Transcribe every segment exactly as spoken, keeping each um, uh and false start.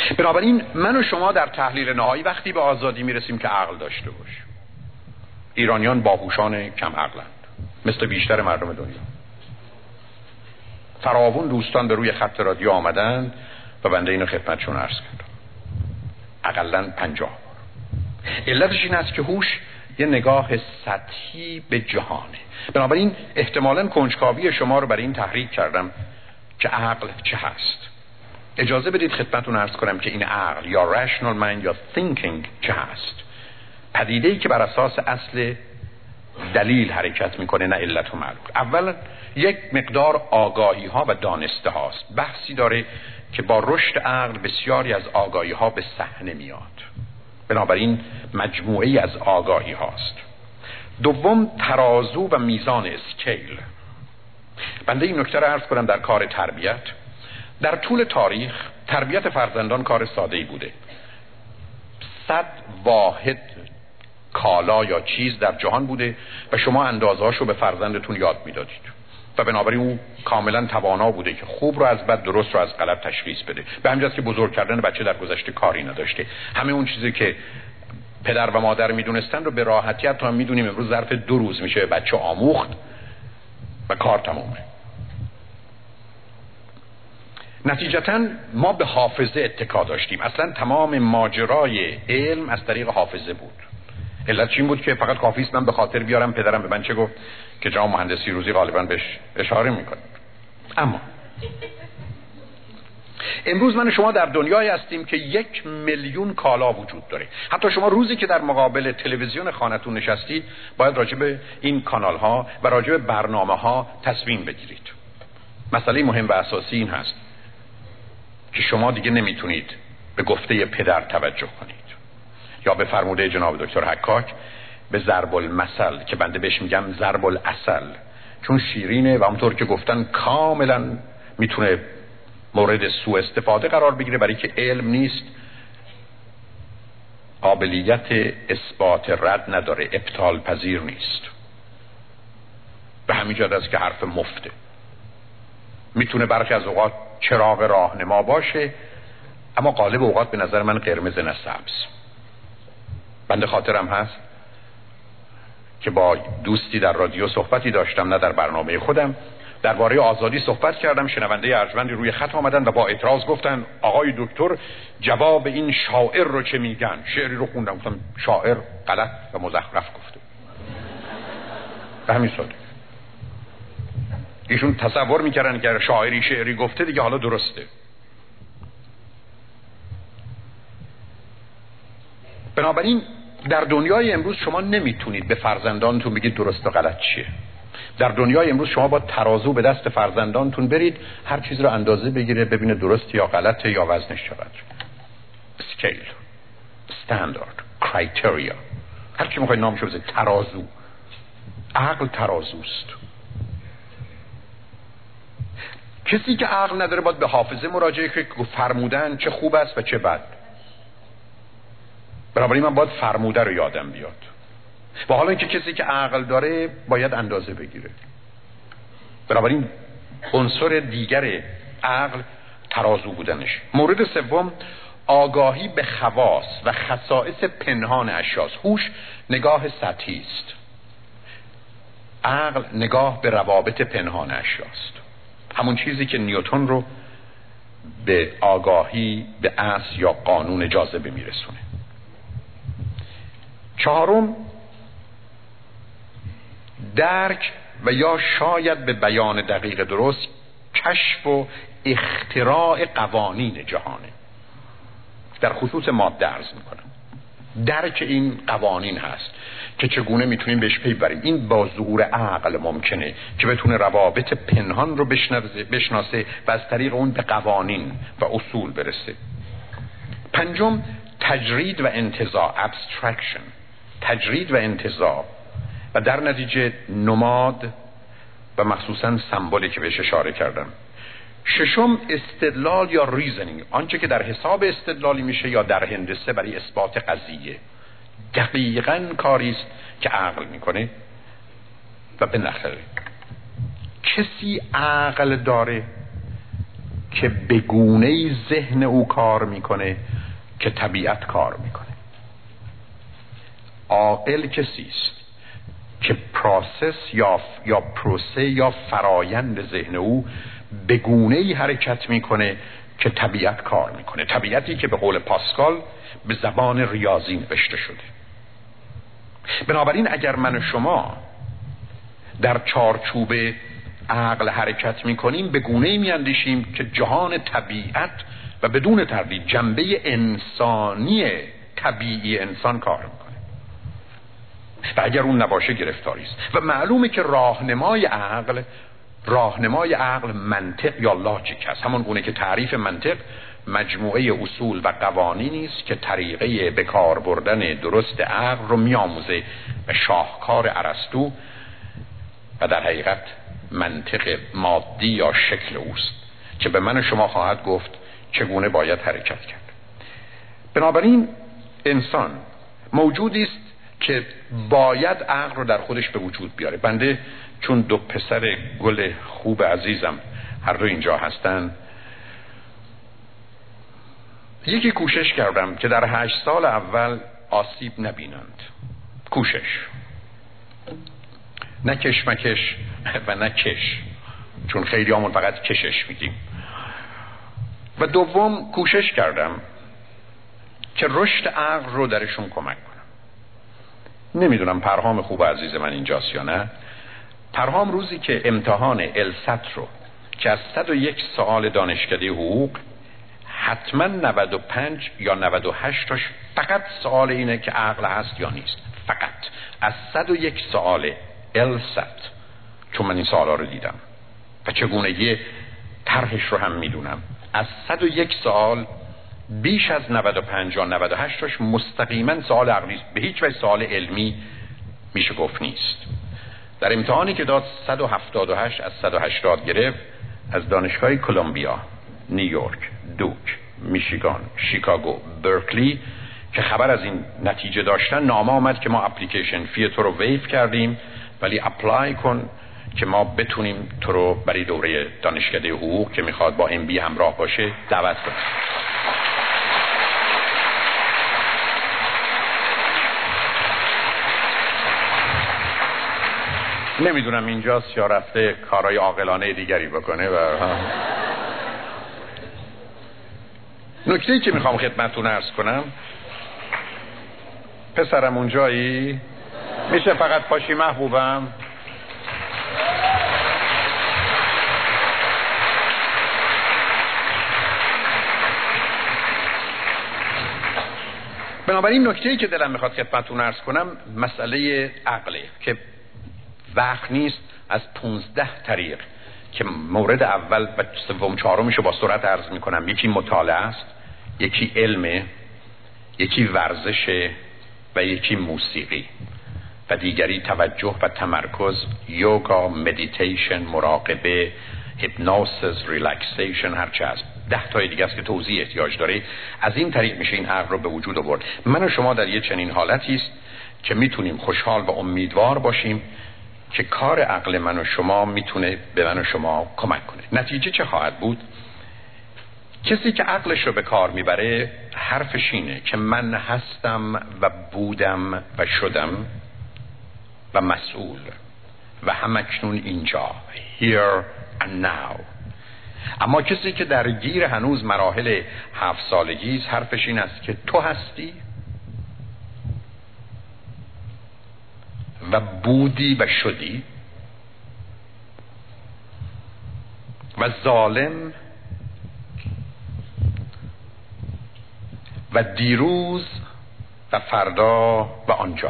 بنابراین من و شما در تحلیل نهایی وقتی به آزادی میرسیم که عقل داشته باشیم. ایرانیان باهوشان کم عقلند مثل بیشتر مردم دنیا. فراوون دوستان به روی خط رادیو آمدند و بنده اینو خدمتشون عرض کردم، اقلن پنجاه بار. علتش این است که هوش یه نگاه سطحی به جهانه. بنابراین احتمالاً کنجکاوی شما رو برای این تحریک کردم که عقل چه هست. اجازه بدید خدمتتون عرض کنم که این عقل یا rational mind یا thinking چه هست. پدیده‌ای که بر اساس اصل دلیل حرکت میکنه، نه علت و معلول. اولا یک مقدار آگاهی ها و دانسته هاست. بحثی داره که با رشد عقل بسیاری از آگاهی ها به صحنه میاد، بنابراین مجموعه‌ای از آگاهی هاست. دوم ترازو و میزان اسکیل. بنده این نکته رو عرض کنم در کار تربیت. در طول تاریخ تربیت فرزندان کار ساده‌ای بوده. صد واحد کالا یا چیز در جهان بوده و شما اندازه‌اشو به فرزندتون یاد میدادید و بنابراین اون کاملا توانا بوده که خوب رو از بد، درست رو از غلط تشخیص بده. به همین جهت که بزرگ کردن بچه در گذشته کاری نداشته. همه اون چیزی که پدر و مادر میدونستن رو به راحتی حتی هم میدونیم امروز ظرف دو روز میشه بچه آموخت و کار تمومه. نتیجتاً ما به حافظه اتکا داشتیم. اصلا تمام ماجرای علم از طریق حافظه بود. علت این بود که فقط کافی است من به خاطر بیارم پدرم به من چه گفت که جناب مهندسی روزی غالباً بهش اشاره میکنه. اما امروز من و شما در دنیایی هستیم که یک میلیون کالا وجود داره. حتی شما روزی که در مقابل تلویزیون خانه‌تون نشستید باید راجع به این کانال ها و راجع به برنامه ها تصمیم بگیرید. مسئله مهم و اساسی این هست که شما دیگه نمیتونید به گفته پدر توجه کنید یا به فرموده جناب دکتر حکاک به ضرب المثل که بنده بهش میگم ضرب العسل، چون شیرینه و همونطور که گفتن کاملا میتونه مورد سوء استفاده قرار بگیره، برای که علم نیست، قابلیت اثبات رد نداره، ابطال پذیر نیست. به همین جهت است که حرف مفته. میتونه برخی از اوقات چراغ راهنما باشه اما غالب اوقات به نظر من قرمز نه سبز. بنده خاطرم هست که با دوستی در رادیو صحبتی داشتم، نه در برنامه خودم، درباره آزادی صحبت کردم. شنونده ارجمندی روی خط آمدن و با اعتراض گفتن آقای دکتر جواب این شاعر رو چه میگن؟ شعری رو خوندم، گفتم شاعر غلط و مزخرف گفته. به همین ساده. ایشون تصور میکردن که شاعری شعری گفته دیگه حالا درسته. بنابراین در دنیای امروز شما نمیتونید به فرزندانتون بگید درست و غلط چیه. در دنیای امروز شما با ترازو به دست فرزندانتون برید، هر چیز رو اندازه بگیره، ببینه درست یا غلطه یا وزنش چقدر. اسکیل، استاندارد، کرایتریا، هر چی میخواید نامشو بذارید. ترازو. عقل ترازوست. کسی که عقل نداره باید به حافظه مراجعه کنه که فرمودن چه خوب است و چه بد. بنابراین من باید فرموده رو یادم بیاد. و حالا اینکه کسی که عقل داره باید اندازه بگیره. بنابراین عنصر دیگر عقل ترازو بودنش. مورد سوم آگاهی به خواص و خصائص پنهان اشیاء. هوش نگاه سطحی است، عقل نگاه به روابط پنهان اشیاست. همون چیزی که نیوتن رو به آگاهی به اصل یا قانون جاذبه میرسونه. چهارم درک و یا شاید به بیان دقیق درست کشف و اختراع قوانین جهانه. در خصوص ماده عرض میکنم. درک این قوانین هست که چگونه میتونیم بهش پی ببریم. این با ظهور عقل ممکنه که بتونه روابط پنهان رو بشناسه و از طریق اون به قوانین و اصول برسه. پنجم تجرید و انتزاع، ابسترکشن، تجرید و انتزاع و در نتیجه نماد و مخصوصا سمبولی که بهش اشاره کردم. ششم استدلال یا ریزنینگ، آنچه که در حساب استدلالی میشه یا در هندسه برای اثبات قضیه. دقیقاً کاری است که عقل میکنه. و بالاخره کسی عقل داره که به گونه‌ای ذهن او کار میکنه که طبیعت کار میکنه. عاقل کسی است که پروسس یا یا پروسه یا فرایند ذهن او به گونه‌ای حرکت میکنه که طبیعت کار میکنه، طبیعتی که به قول پاسکال به زبان ریاضی نوشته شده. بنابراین اگر من و شما در چارچوب عقل حرکت میکنیم به گونه‌ای میاندیشیم که جهان طبیعت و بدون تردید جنبه انسانی طبیعی انسان کار میکنه و اگر اون نباشه گرفتاری است. و معلومه که راهنمای عقل راهنمای عقل منطق یا لاجیک است، همون گونه که تعریف منطق مجموعه اصول و قوانینی است که طریقه به کار بردن درست عقل رو میآموزه به شاهکار ارسطو و در حقیقت منطق مادی یا شکل اوست که به من و شما خواهد گفت چگونه باید حرکت کرد. بنابراین انسان موجودی است که باید عقل رو در خودش به وجود بیاره. بنده چون دو پسر گل خوب عزیزم هر دو اینجا هستن، یکی کوشش کردم که در هشت سال اول آسیب نبینند. کوشش، نه کشمکش و نه کش، چون خیلی همون فقط کشش میگیم. و دوم کوشش کردم که رشد عقل رو درشون کمک کنم. نمیدونم پرهام خوب عزیز من اینجاست یا نه. پرهام روزی که امتحان الست رو که از صد و یک سوال دانشکده حقوق حتما نود و پنج یا نود و هشت تاش فقط سوال اینه که عقل هست یا نیست. فقط از صد و یک سوال الست، چون من این سوالا رو دیدم و چگونگی طرحش رو هم میدونم، از صد و یک سوال بیش از نود و پنج یا نود و هشت تاش مستقیما سوال عقلی است، به هیچ وجه سوال علمی میشه گفت نیست. در امتحانی که داد صد و هفتاد و هشت از صد و هشتاد گرفت، از دانشگاه کلمبیا، نیویورک، دوک، میشیگان، شیکاگو، برکلی که خبر از این نتیجه داشتن، نامه آمد که ما اپلیکیشن فی تو رو ویف کردیم ولی اپلای کن که ما بتونیم تو رو برای دوره دانشکده حقوق که میخواد با ام بی همراه باشه دعوت کنیم. نمیدونم اینجاست یا رفته کارهای عاقلانه دیگری بکنه. و نکته‌ای که میخوام خدمتتون عرض کنم، پسرم اونجایی؟ میشه فقط پاشی محبوبم؟ بنابراین نکته‌ای که دلم میخواد خدمتتون عرض کنم مسئله عقله که وقت نیست از پونزده طریق که مورد اول و سوم چهارمشو با سرعت عرض میکنم. یکی مطالعه است، یکی علم، یکی ورزش و یکی موسیقی و دیگری توجه و تمرکز، یوگا، مدیتیشن، مراقبه، هیپنوسیس، ریلکسیشن، هرچه هست. ده تای دیگه است که توضیح احتیاج داره. از این طریق میشه این عقل رو به وجود آورد. من و شما در یه چنین حالتی است که میتونیم خوشحال و امیدوار باشیم که کار عقل من و شما میتونه به من و شما کمک کنه. نتیجه چه خواهد بود؟ کسی که عقلش رو به کار میبره حرفش اینه که من هستم و بودم و شدم و مسئول و همکنون اینجا، here and now. اما کسی که در گیر هنوز مراحل هفت سالگی است حرفش این است که تو هستی و بودی و شدی و ظالم و دیروز و فردا و آنجا.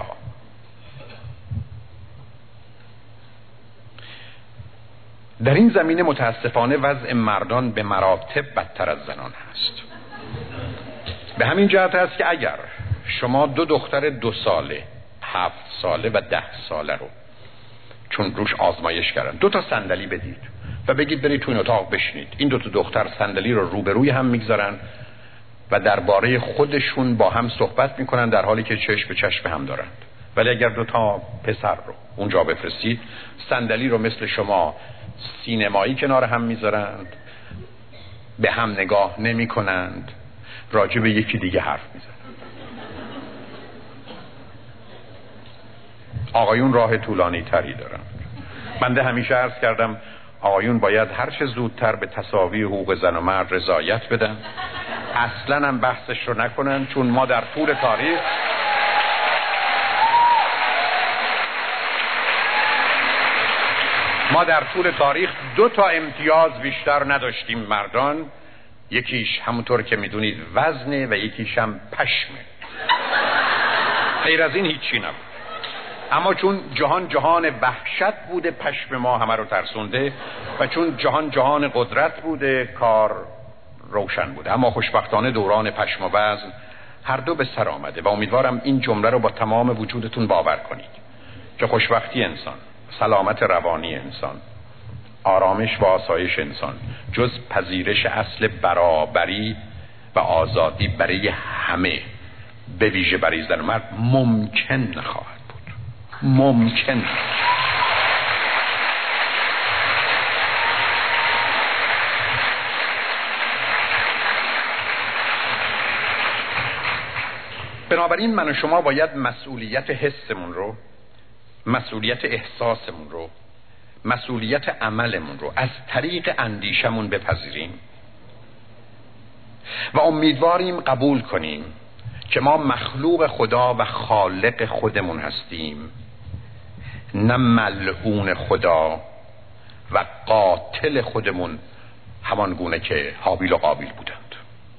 در این زمینه متاسفانه وضع مردان به مراتب بدتر از زنان هست. به همین جهت است که اگر شما دو دختر دو ساله، هفت ساله و ده ساله رو چون روش آزمایش کردن دو تا صندلی بدید و بگید برید تو این اتاق بشینید، این دو تا دختر صندلی رو روبروی هم میگذارن و درباره خودشون با هم صحبت میکنن در حالی که چشم به چشم هم دارند. ولی اگر دو تا پسر رو اونجا بفرستید، صندلی رو مثل شما سینمایی کنار هم میذارند به هم نگاه نمی کنند، راجع به یکی دیگه حرف میزنند. آقایون راه طولانی تری دارن. بنده همیشه عرض کردم آقایون باید هر چه زودتر به تساوی حقوق زن و مرد رضایت بدن، اصلا هم بحثش رو نکنن، چون ما در طول تاریخ ما در طول تاریخ دو تا امتیاز بیشتر نداشتیم مردان، یکیش همونطور که میدونید وزنه و یکیش هم پشمه. غیر از این هیچی نبود. اما چون جهان جهان وحشت بوده پشم ما همه رو ترسونده و چون جهان جهان قدرت بوده کار روشن بوده. اما خوشبختانه دوران پشم و وزن هر دو به سر آمده و امیدوارم این جمله رو با تمام وجودتون باور کنید که خوشبختی انسان، سلامت روانی انسان، آرامش و آسایش انسان جز پذیرش اصل برابری و آزادی برای همه، به ویژه برای زن و مرد، ممکن نخواهد بود. ممکن. بنابراین من و شما باید مسئولیت حسمون رو، مسئولیت احساسمون رو، مسئولیت عملمون رو از طریق اندیشمون بپذیریم و امیدواریم قبول کنیم که ما مخلوق خدا و خالق خودمون هستیم، نه ملعون خدا و قاتل خودمون، همان گونه که هابیل و قابیل بودند.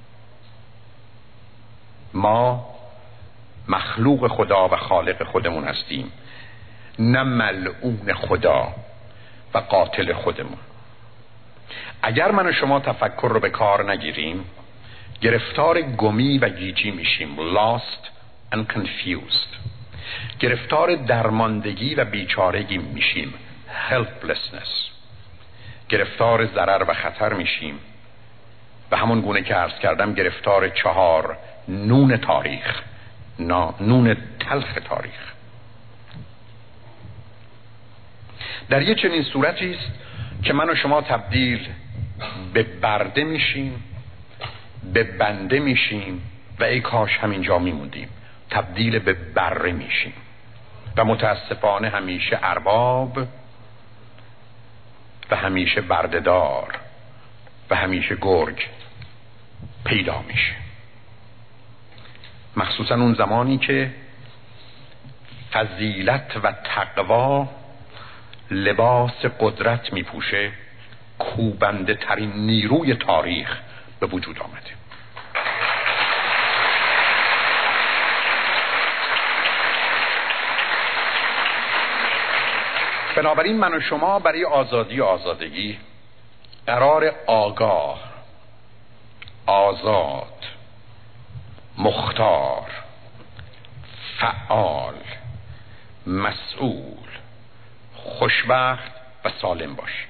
ما مخلوق خدا و خالق خودمون هستیم، نه ملعون خدا و قاتل خودمون. اگر من و شما تفکر رو به کار نگیریم گرفتار گمی و گیجی میشیم، lost and confused. گرفتار درماندگی و بیچارگی میشیم، helplessness. گرفتار ضرر و خطر میشیم و همون گونه که عرض کردم گرفتار چهار نون تاریخ، نون تلخ تاریخ. در یه چنین صورتی است که من و شما تبدیل به برده میشیم، به بنده میشیم و ای کاش همینجا میموندیم، تبدیل به بره میشیم و متاسفانه همیشه ارباب و همیشه بردهدار و همیشه گرگ پیدا میشه. مخصوصا اون زمانی که فضیلت و تقوا لباس قدرت میپوشه، کوبنده ترین نیروی تاریخ به وجود آمده. بنابراین من و شما برای آزادی و آزادگی قرار آگاه، آزاد، مختار، فعال، مسئول، خوشبخت و سالم باشیم،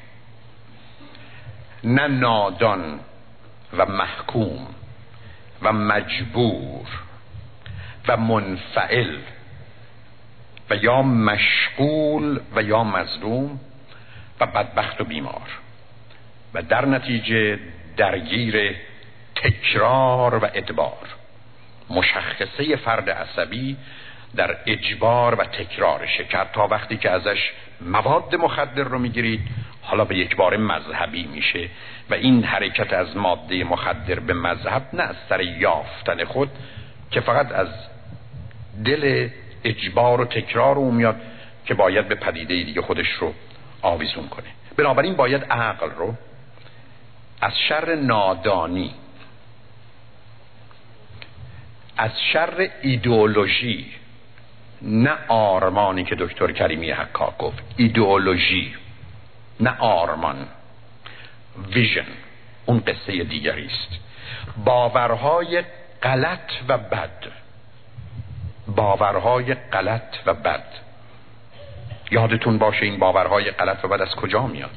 نه نادان و محکوم و مجبور و منفعل و یا مشغول و یا مظلوم و بدبخت و بیمار و در نتیجه درگیر تکرار و ادبار. مشخصه فرد عصبی در اجبار و تکرارشه که تا وقتی که ازش مواد مخدر رو میگیرید حالا به یک بار مذهبی میشه و این حرکت از ماده مخدر به مذهب نه از سر یافتن خود که فقط از دل اجبار و تکرار او میاد که باید به پدیده دیگه خودش رو آویزون کنه. بنابراین باید عقل رو از شر نادانی، از شر ایدئولوژی، نه آرمانی که دکتر کریمی حقا گفت، ایدئولوژی نه آرمان، ویژن اون قصه دیگری است. باورهای غلط و بد، باورهای غلط و بد. یادتون باشه این باورهای غلط و بد از کجا میاد؟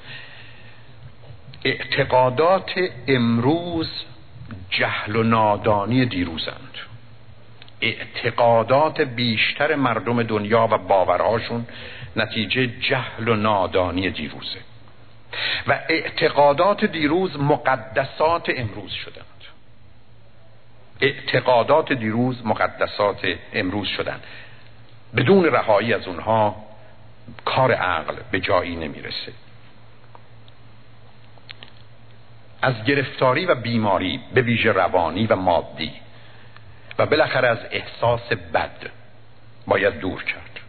اعتقادات امروز جهل و نادانی دیروزند. اعتقادات بیشتر مردم دنیا و باورهاشون نتیجه جهل و نادانی دیروزه. و اعتقادات دیروز مقدسات امروز شدند. اعتقادات دیروز مقدسات امروز شدند. بدون رهایی از اونها کار عقل به جایی نمیرسه. از گرفتاری و بیماری به ویژه روانی و مادی و بالاخره از احساس بد باید دور کرد.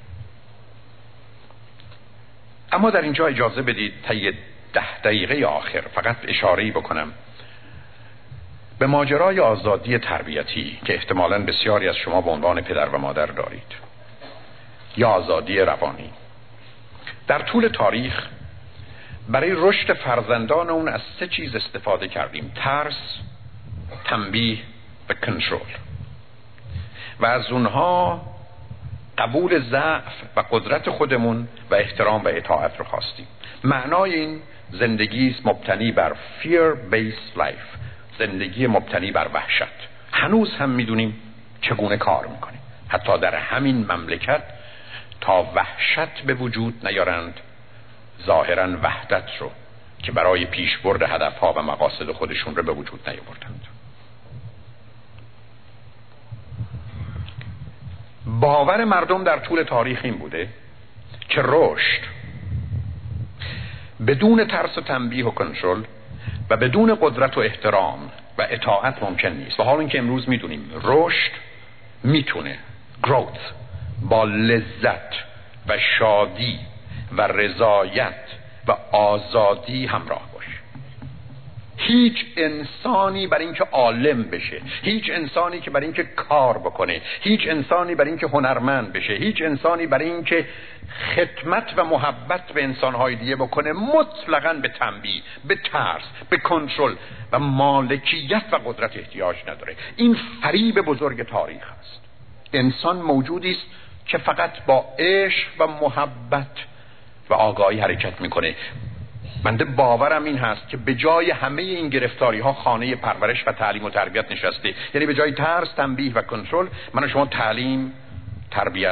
اما در اینجا اجازه بدید طی ده دقیقه آخر فقط اشاره‌ای بکنم به ماجرای آزادی تربیتی که احتمالاً بسیاری از شما به عنوان پدر و مادر دارید، یا آزادی روانی. در طول تاریخ برای رشد فرزندان اون از سه چیز استفاده کردیم: ترس، تنبیه و کنترل. و از اونها قبول ضعف و قدرت خودمون و احترام و اطاعت رو خواستیم. معنای این زندگی است مبتنی بر fear based life، زندگی مبتنی بر وحشت. هنوز هم میدونیم چگونه کار میکنیم، حتی در همین مملکت تا وحشت به وجود نیارند ظاهراً وحدت رو که برای پیشبرد هدفها و مقاصد خودشون رو به وجود نیاوردند. باور مردم در طول تاریخ این بوده که رشد بدون ترس و تنبیه و کنترل و بدون قدرت و احترام و اطاعت ممکن نیست. و حال این که امروز میدونیم رشد میتونه growth با لذت و شادی و رضایت و آزادی همراه باشه. هیچ انسانی برای اینکه عالم بشه، هیچ انسانی که برای اینکه کار بکنه، هیچ انسانی برای اینکه هنرمند بشه، هیچ انسانی برای اینکه خدمت و محبت به انسانهای دیگه بکنه مطلقاً به تنبیه، به ترس، به کنترل و مالکیت و قدرت احتیاج نداره. این فریب بزرگ تاریخ است. انسان موجودی است که فقط با عشق و محبت و آگاهی حرکت میکنه. بنده باورم این هست که به جای همه این گرفتاری ها خانه پرورش و تعلیم و تربیت نشسته. یعنی به جای ترس، تنبیه و کنترل، من و شما تعلیم، تربیت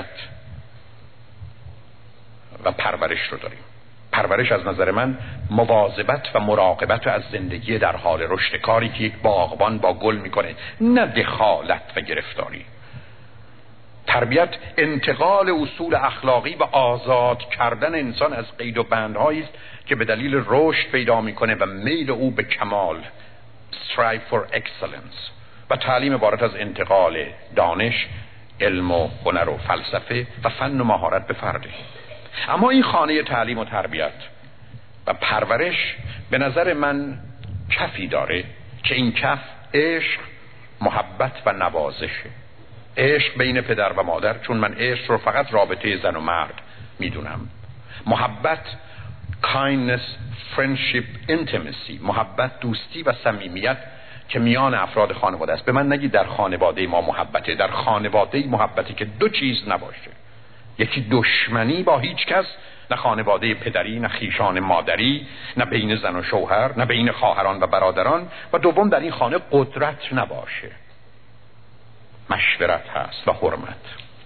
و پرورش رو داریم. پرورش از نظر من مواظبت و مراقبت از زندگی در حال رشد، کاری که یک باغبان با گل میکنه، نه دخالت و گرفتاری. تربیت انتقال اصول اخلاقی و آزاد کردن انسان از قید و بندهایی است که به دلیل رشد پیدا میکنه و میل او به کمال، strive for excellence. و تعلیم عبارت از انتقال دانش، علم و هنر و فلسفه و فن و مهارت به فرده. اما این خانه تعلیم و تربیت و پرورش به نظر من کفی داره که این کف عشق، محبت و نوازشه. عشق بین پدر و مادر، چون من عشق رو فقط رابطه زن و مرد میدونم. محبت kindness, friendship, intimacy، محبت، دوستی و صمیمیت که میان افراد خانواده است. به من نگید در خانواده ما محبته، در خانواده محبتی که دو چیز نباشه: یکی دشمنی با هیچ کس، نه خانواده پدری، نه خیشان مادری، نه بین زن و شوهر، نه بین خواهران و برادران، و دوم در این خانه قدرت نباشه، مشورت هست و حرمت.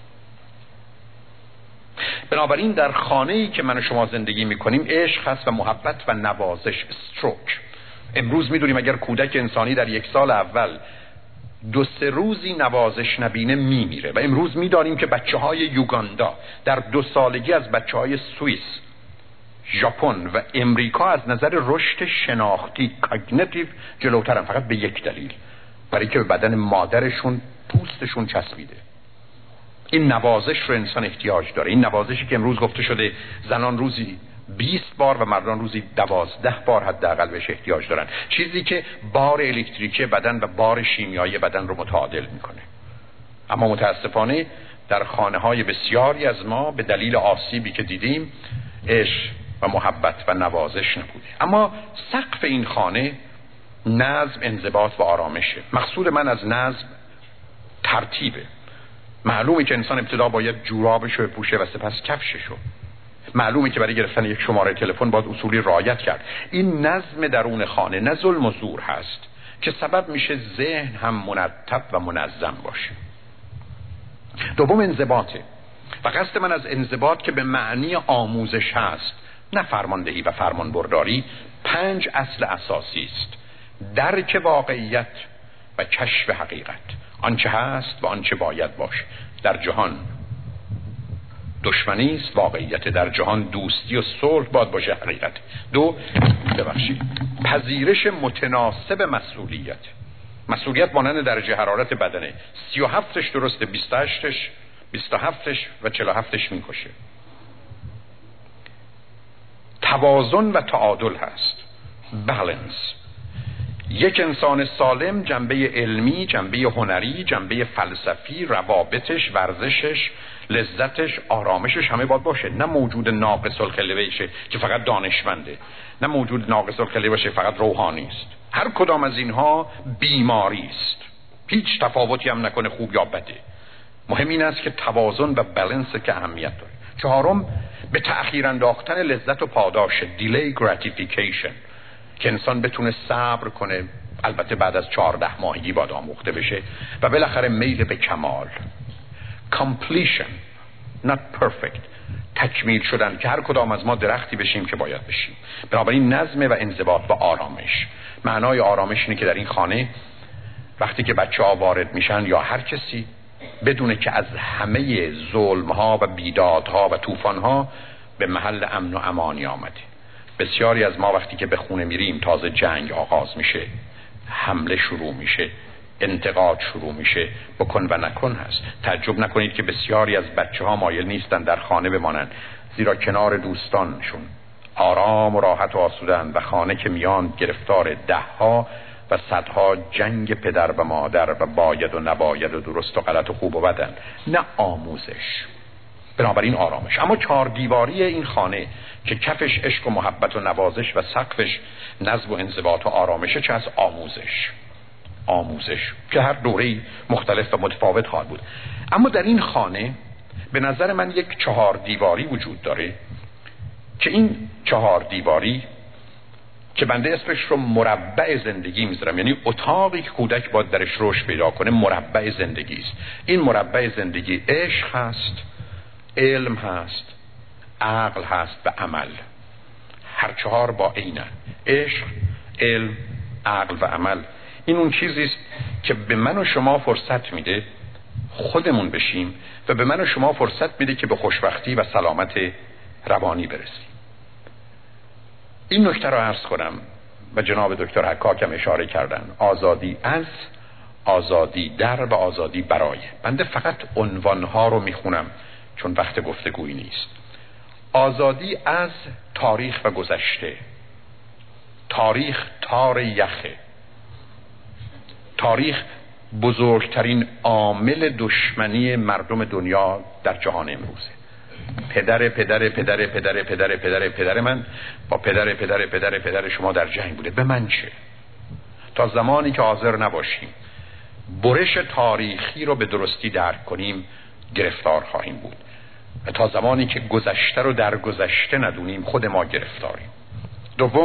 بنابراین در خانه‌ای که من و شما زندگی می‌کنیم عشق هست و محبت و نوازش، استروک. امروز می‌دونیم اگر کودک انسانی در یک سال اول دو سه روزی نوازش نبینه میمیره. و امروز می‌دانیم که بچه‌های یوگاندا در دو سالگی از بچه‌های سوئیس، ژاپن و امریکا از نظر رشد شناختی کاگنیتیو جلوترن، فقط به یک دلیل: برای که به بدن مادرشون پوستشون چسبیده. این نوازش رو انسان احتیاج داره. این نوازشی که امروز گفته شده زنان روزی بیست بار و مردان روزی دوازده بار حداقل بهش احتیاج دارن، چیزی که بار الکتریکی بدن و بار شیمیایی بدن رو متعادل میکنه. اما متاسفانه در خانه‌های بسیاری از ما به دلیل آسیبی که دیدیم عشق و محبت و نوازش نبوده. اما سقف این خانه نظم، انضباط و آرامشه. مقصود من از نظم ترتیبه. معلومه که انسان ابتدا باید جورابشو بپوشه و سپس کفششو. معلومه که برای گرفتن یک شماره تلفن باید اصولی رعایت کرد. این نظم درون خانه نه ظلم و زور هست که سبب میشه ذهن هم مرتب و منظم باشه. دوم انضباطه. و قصد من از انضباط که به معنی آموزش هست، نه فرماندهی و فرمانبرداری، پنج اصل اساسی است: درک واقعیت و کشف حقیقت، آنچه هست و آنچه باید باشه. در جهان دشمنی است واقعیت، در جهان دوستی و صلح باید باشه حقیقت. دو، ببخشید، پذیرش متناسب مسئولیت. مسئولیت مانند درجه حرارت بدنه، سی و هفتش درسته، بیست و هشتش بیست و هفتش و چهل و هفتش میکشه. توازن و تعادل هست، بالانس. یک انسان سالم جنبه علمی، جنبه هنری، جنبه فلسفی، روابطش، ورزشش، لذتش، آرامشش همه باید باشه. نه موجود ناقص الخلقه باشه که فقط دانشمنده، نه موجود ناقص الخلقه باشه فقط روحانی است. هر کدام از اینها بیماری است، هیچ تفاوتی هم نکنه خوب یا بده. مهم این است که توازن و بالانس که اهمیت داره. چهارم، به تأخیر انداختن لذت و پاداش، delay gratification، که انسان بتونه صبر کنه، البته بعد از چهارده ماهگی باید آموخته بشه. و بالاخره میل به کمال، completion not perfect، تکمیل شدن، که هر کدام از ما درختی بشیم که باید بشیم. بنابراین نظم و انضباط و آرامش. معنای آرامش اینه که در این خانه وقتی که بچه ها وارد میشن یا هر کسی، بدونه که از همه ظلم ها و بیداد ها و طوفان ها به محل امن و امانی آمده. بسیاری از ما وقتی که به خونه میریم تازه جنگ آغاز میشه، حمله شروع میشه، انتقاد شروع میشه، بکن و نکن هست. تعجب نکنید که بسیاری از بچه ها مایل نیستن در خانه بمانن، زیرا کنار دوستانشون آرام و راحت و آسودن، و خانه که میان گرفتار ده ها و صدها جنگ پدر و مادر و باید و نباید و درست و غلط و خوب و بدن، نه آموزش. بنابراین آرامش. اما چهار دیواری این خانه که کفش عشق و محبت و نوازش و سقفش نظم و انضباط و آرامشه، چه از آموزش. آموزش که هر دوره‌ای مختلف و متفاوت خواهد بود. اما در این خانه به نظر من یک چهار دیواری وجود داره که این چهار دیواری که بنده اسمش رو مربع زندگی میذارم، یعنی اتاقی که کودک باید درش رشد پیدا کنه، مربع زندگی است. این مربع زندگی عشق هست، علم هست، عقل هست و عمل. هر چهار با عینن: عشق، علم، عقل و عمل. این اون چیزی است که به من و شما فرصت میده خودمون بشیم و به من و شما فرصت میده که به خوشبختی و سلامت روانی برسیم. این نکته را عرض کنم و جناب دکتر حکاک هم اشاره کردن: آزادی از، آزادی در و آزادی برای. بنده فقط عنوانها رو میخونم چون وقت گفتگویی نیست. آزادی از تاریخ و گذشته. تاریخ تار یخه. تاریخ بزرگترین عامل دشمنی مردم دنیا در جهان امروزه. پدر پدر پدر پدر پدر پدر پدر من با پدر پدر پدر پدر شما در جنگ بوده. به من چه؟ تا زمانی که حاضر نباشیم برش تاریخی رو به درستی درک کنیم گرفتار خواهیم بود، و تا زمانی که گذشته رو در گذشته ندونیم خود ما گرفتاریم. دوم،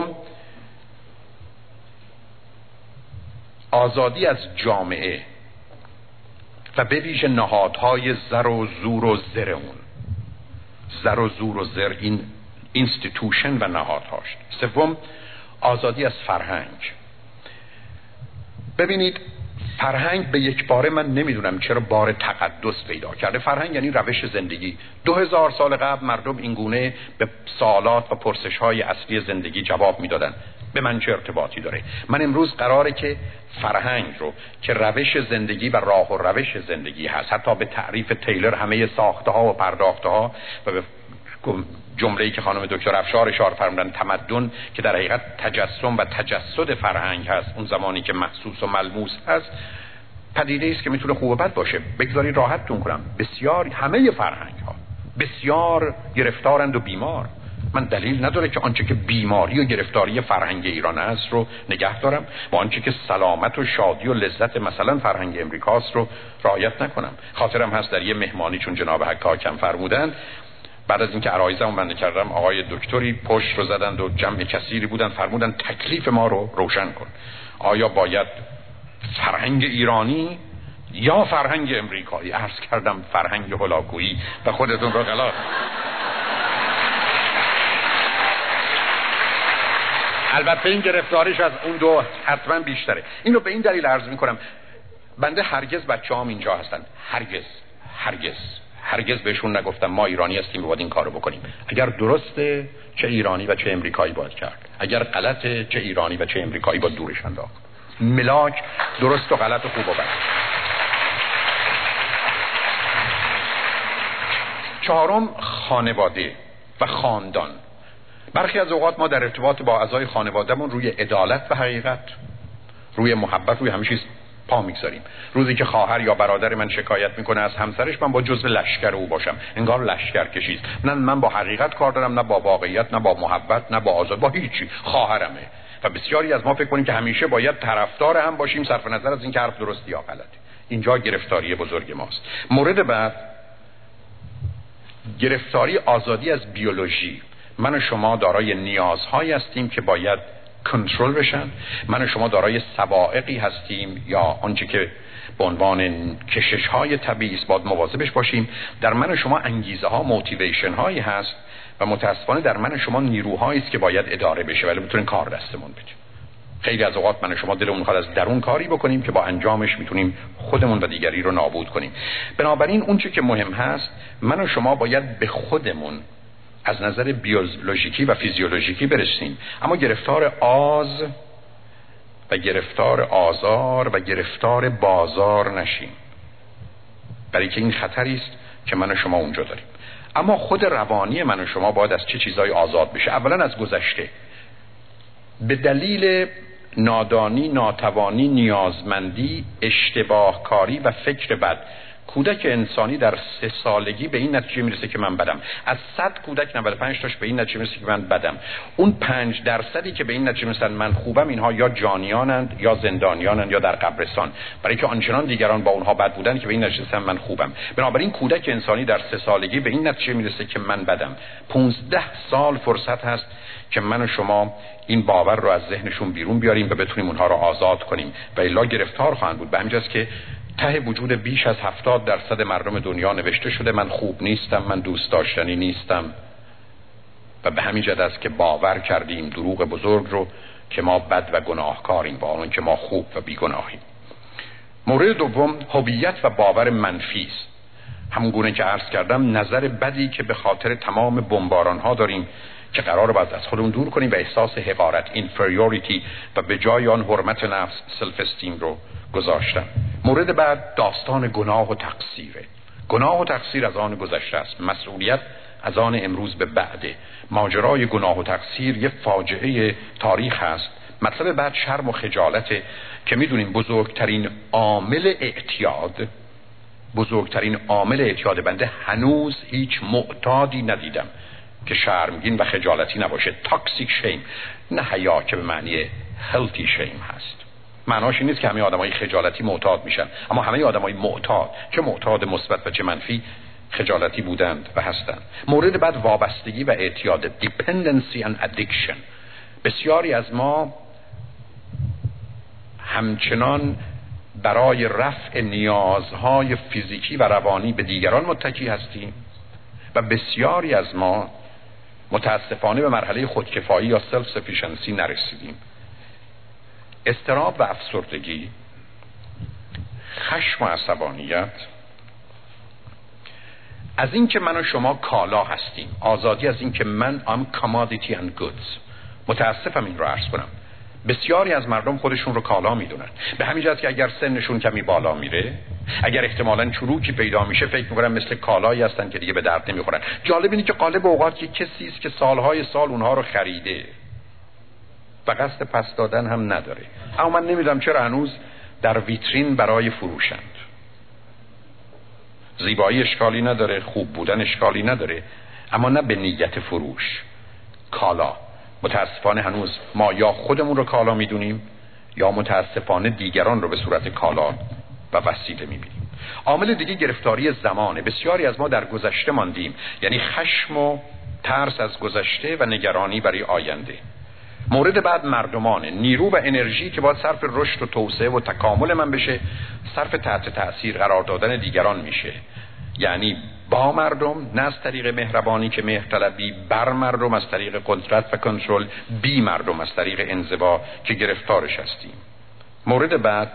آزادی از جامعه و به ویژه نهادهای زر و زور و زر اون. زر و زور و زر، این اینستیتوشن و نهادهاش. سوم، آزادی از فرهنگ. ببینید، فرهنگ به یک باره من نمیدونم چرا بار تقدس پیدا کرده. فرهنگ یعنی روش زندگی. دو هزار سال قبل مردم اینگونه به سوالات و پرسش های اصلی زندگی جواب میدادن. به من چه ارتباطی داره؟ من امروز قراره که فرهنگ رو که روش زندگی و راه و روش زندگی هست، حتی به تعریف تیلر همه ساخته ها و پرداخته ها و به جمله‌ای که خانم دکتر افشار اشاره فرمودن تمدن، که در حقیقت تجسم و تجسد فرهنگ هست، اون زمانی که محسوس و ملموس هست، پدیده است که میتونه خوب و بد باشه. بگذارید راحتتون کنم، بسیار همه فرهنگ ها بسیار گرفتارند و بیمار. من دلیل نداره که آنچه که بیماری و گرفتاری فرهنگ ایران است رو نگه دارم و آنچه که سلامت و شادی و لذت مثلا فرهنگ امریکاست رو رعایت نکنم. خاطرم هست در یه مهمانی چون جناب حکاکم فرمودن، بعد از اینکه عرایزمو بنده کردم آقای دکتری پشت رو زدند و جمع کثیری بودن، فرمودن تکلیف ما رو روشن کن. آیا باید فرهنگ ایرانی یا فرهنگ امریکایی؟ عرض کردم فرهنگ هولاکویی و خودتون رو غلط. البته این گرفتاریش از اون دو حتما بیشتره. اینو به این دلیل عرض میکنم بنده هرگز بچه‌هام اینجا هستن، هرگز هرگز هرگز بهشون نگفتم ما ایرانی هستیم باید این کارو بکنیم. اگر درسته چه ایرانی و چه امریکایی باید کرد، اگر غلطه چه ایرانی و چه امریکایی باید دورش انداخت. ملاک درست و غلط و خوب و بد. چهارم، خانواده و خاندان. برخی از اوقات ما در ارتباط با اعضای خانوادهمون روی عدالت و حقیقت، روی محبت، روی همه چیز پا میگذاریم. روزی که خواهر یا برادر من شکایت میکنه از همسرش، من با جزء لشکر او باشم، انگار لشکر کشید. نه من با حقیقت کار دارم، نه با واقعیت، نه با محبت، نه با آزاد، با هیچی. خواهرمه. و بسیاری از ما فکر کنیم که همیشه باید طرفدار هم باشیم صرف نظر از اینکه حرف درست یا غلطه. اینجا گرفتاری بزرگ ماست. مورد بعد، گرفتاری آزادی از بیولوژی. من و شما دارای نیازهایی هستیم که باید کنترل بشن. من و شما دارای سوائقی هستیم یا آنچه که به عنوان کشش های طبیعی است باید مواظبش باشیم. در من و شما انگیزه ها، موتیویشن هایی هست و متاسفانه در من و شما نیروهایی است که باید اداره بشه ولی بتونیم کار دستمون بده. خیلی از اوقات من و شما دلمون میخواد از درون کاری بکنیم که با انجامش میتونیم خودمون و دیگری رو نابود کنیم. بنابراین اون چیزی که مهم هست، من و شما باید به خودمون از نظر بیولوژیکی و فیزیولوژیکی برسیم، اما گرفتار آز و گرفتار آزار و گرفتار بازار نشیم، برای که این خطری است که من و شما اونجا داریم. اما خود روانی من و شما باید از چه چیزایی آزاد بشه؟ اولا از گذشته. به دلیل نادانی، ناتوانی، نیازمندی، اشتباه کاری و فکر بد، کودک انسانی در سه سالگی به این نتیجه میرسه که من بدم. از صد کودک نود و پنج تاش به این نتیجه میرسه که من بدم. اون پنج درصدی که به این نتیجه میرسن من خوبم، اینها یا جانیانند یا زندانیانند یا در قبرستان، برای که آنچنان دیگران با اونها بد بودن که به این نتیجه میرسن من خوبم. بنابراین کودک انسانی در سه سالگی به این نتیجه میرسه که من بدم. پانزده سال فرصت هست که من و شما این باور رو از ذهنشون بیرون بیاریم و بتونیم اونها رو آزاد کنیم و الا گرفتار خواهند بود. به همین جاست که ته وجود بیش از هفتاد درصد مردم دنیا نوشته شده من خوب نیستم، من دوست داشتنی نیستم، و به همین جهت است که باور کردیم دروغ بزرگ رو که ما بد و گناهکاریم با اون که ما خوب و بیگناهیم. مورد دوم، هویت و باور منفی است. همون گونه که عرض کردم، نظر بدی که به خاطر تمام بمباران ها داریم که قراره باید از خودمون دور کنیم و احساس حقارت، inferiority، و به جای آن حرمت نفس، self esteem رو گذاشتم. مورد بعد، داستان گناه و تقصیره. گناه و تقصیر از آن گذشته است، مسئولیت از آن امروز به بعده. ماجرای گناه و تقصیر یه فاجعه تاریخ هست. مطلب بعد شرم و خجالته که میدونیم بزرگترین عامل اعتیاد بزرگترین عامل اعتیاد بنده هنوز هیچ معتادی ندیدم که شرمگین و خجالتی نباشه. تاکسیک شیم، نه حیا که به معنی هلتی شیم هست. معناش این نیست که همه آدمای خجالتی معتاد میشن، اما همه آدمای معتاد، چه معتاد مثبت و چه منفی، خجالتی بودند و هستند. مورد بعد، وابستگی و اعتیاد، dependency and addiction. بسیاری از ما همچنان برای رفع نیازهای فیزیکی و روانی به دیگران متکی هستیم و بسیاری از ما متاسفانه به مرحله خودکفایی یا سلف سفیشنسی نرسیدیم. اضطراب و افسردگی، خشم و عصبانیت، از این که من و شما کالا هستیم، آزادی از این که من am commodity and goods. متاسفم این رو عرض کنم، بسیاری از مردم خودشون رو کالا میدونن، به همین جهت که اگر سنشون کمی بالا میره، اگر احتمالاً چروکی پیدا میشه، فکر میکنن مثل کالایی هستن که دیگه به درد نمیخورن. جالب اینه که غالب اوقات که کسی است که سالهای سال اونها رو خریده و قصد پس دادن هم نداره، اما من نمیدونم چرا هنوز در ویترین برای فروشند. زیبایی اشکالی نداره، خوب بودن اشکالی نداره، اما نه به نیت فروش. کالا. متاسفانه هنوز ما یا خودمون رو کالا میدونیم یا متاسفانه دیگران رو به صورت کالا و وسیله میبینیم. عامل دیگه گرفتاری زمانه. بسیاری از ما در گذشته ماندیم، یعنی خشم و ترس از گذشته و نگرانی برای آینده. مورد بعد، مردمانه. نیرو و انرژی که باید صرف رشد و توسعه و تکامل من بشه، صرف تحت تأثیر قرار دادن دیگران میشه. یعنی با مردم، نه از طریق مهربانی که مهرطلبی، بر مردم از طریق قدرت و کنترل، بی مردم از طریق انزوا که گرفتارش هستیم. مورد بعد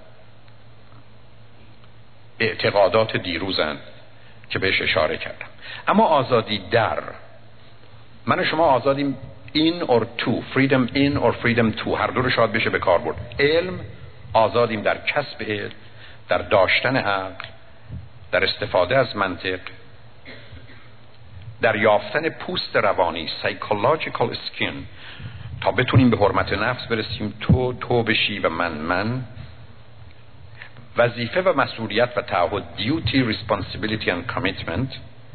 اعتقادات دیروزن که بهش اشاره کردم. اما آزادی در، من و شما آزادیم in or to، freedom in or freedom to، هر دو رو شاید بشه به کار برد. علم، آزادیم در کسب علم، در داشتن عقل، در استفاده از منطق، در یافتن پوست روانی psychological skin تا بتونیم به حرمت نفس برسیم، تو تو بشی و من من. وظیفه و مسئولیت و تعهد duty responsibility and commitment،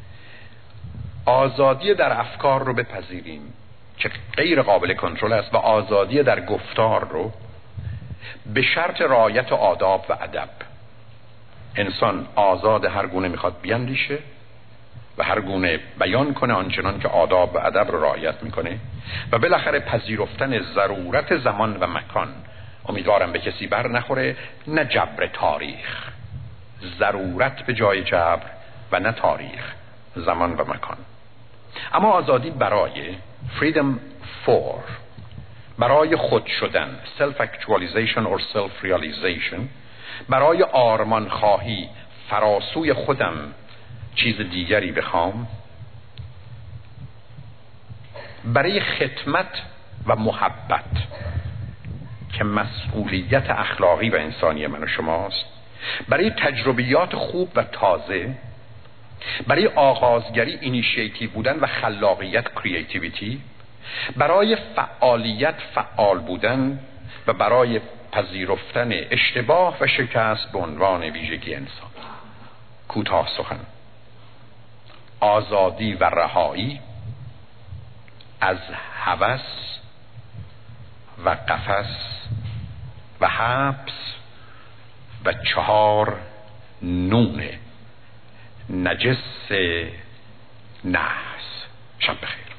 آزادی در افکار رو بپذیریم که غیر قابل کنترل است و آزادی در گفتار رو به شرط رعایت آداب و ادب. انسان آزاد هر گونه میخواد بیاندیشه و هر گونه بیان کنه آنچنان که آداب و ادب رو رعایت میکنه و بالاخره پذیرفتن ضرورت زمان و مکان. امیدوارم به کسی بر نخوره، نه جبر تاریخ، ضرورت به جای جبر و نه تاریخ، زمان و مکان. اما آزادی برای freedom for، برای خود شدن self actualization or self realization، برای آرمان خواهی فراسوی خودم چیز دیگری بخوام، برای خدمت و محبت که مسئولیت اخلاقی و انسانی من و شماست، برای تجربیات خوب و تازه، برای آغازگری اینیشیتیو بودن و خلاقیت کریتیویتی، برای فعالیت فعال بودن و برای پذیرفتن اشتباه و شکست به عنوان ویژگی انسان. کوتاه سخن، آزادی و رهایی از هوس و قفس و حبس و چهار نون نجس نحس. شب بخیر.